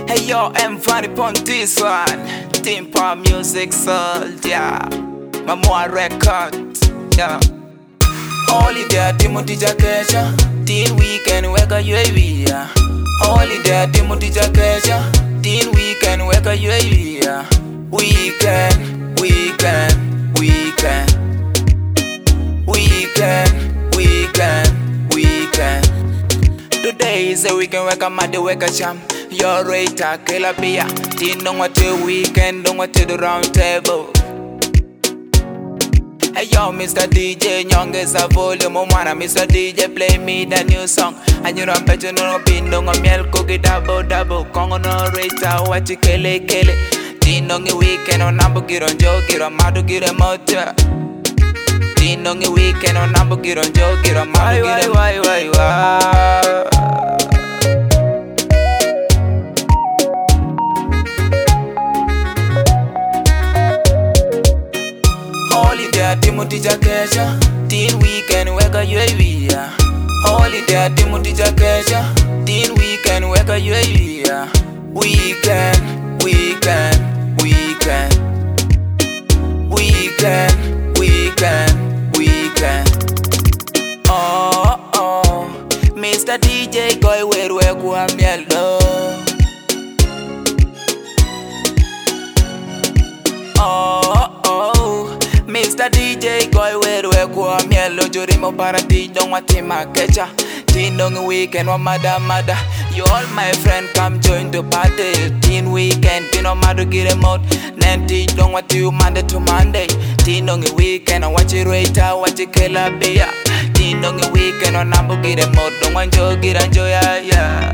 Hey yo, I'm funny on this one. Team Power Music Sold, yeah. Mamua Record, yeah. Holiday, Timothy Jakesha. Teen Weekend, weka UAV, yeah. Holiday, Timothy Jakesha. Teen Weekend, weka UAV, yeah. Weekend, weekend, weekend. Weekend, weekend, weekend. Today is a weekend, weka mad, weka cham. Your rate a killer beer. Teen don't want to weekend, don't want to the round table. Hey yo, Mr. DJ, young is a volume. Mwana, Mr. DJ, play me the new song. And you don't bet you no bin, don't go miel cookie double double. Congo no rate, what you kele kele. Teen don't get weekend on number, get on joke, get on madu, get a motor. Teen don't get weekend on number, get on joke, get on madu, get a why. Holiday, Timothy Jakesha. Teen Weekend, weka UAV, yeah. Holiday, Timothy Jakesha. Teen Weekend, weka UAV, yeah. Weekend, weekend, weekend. Weekend, weekend, weekend. Oh, oh. Mr. DJ, go where we're mielo. Oh, oh. Mr. DJ, go where we're mielo. Jurimo parati, don't want him a catcher. Teen long weekend, one mother. You all my friend, come join the party. Teen Weekend, Teen on mother get him out. Nanti, don't want you Monday to Monday. Teen long weekend, I watch it right out, watch it kill a beer. Teen long weekend, on number get him out. Don't want you get enjoy, yeah.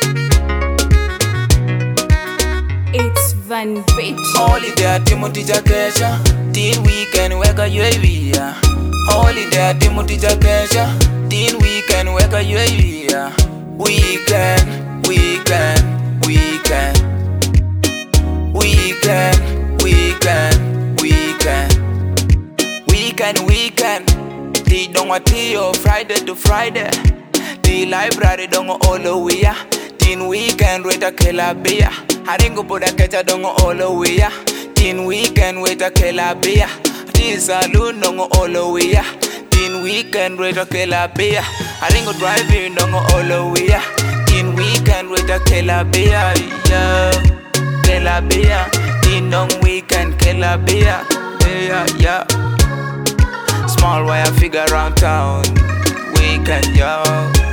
It's Van Beach. Holiday, Timothy Jakesha. Teen Weekend, weka UAV, yeah. Holiday, Timothy Jakesha. Teen Weekend, weka UAV, yeah. Weekend, weekend, weekend. Weekend, weekend, weekend. Weekend. The don't want to Friday to Friday. The library don't go all the way. Teen Weekend, wait a killer beer. Haringo put a catcher don't go all the way. Teen Weekend, wait a killer beer. This saloon don't go all the way. Teen Weekend, wait a killer beer. Haringo driving don't go all the way. Teen Weekend, wait a killer beer, yeah. Killer beer. Teen long weekend, killer beer, yeah. Small wire figure around town. Weekend, yo.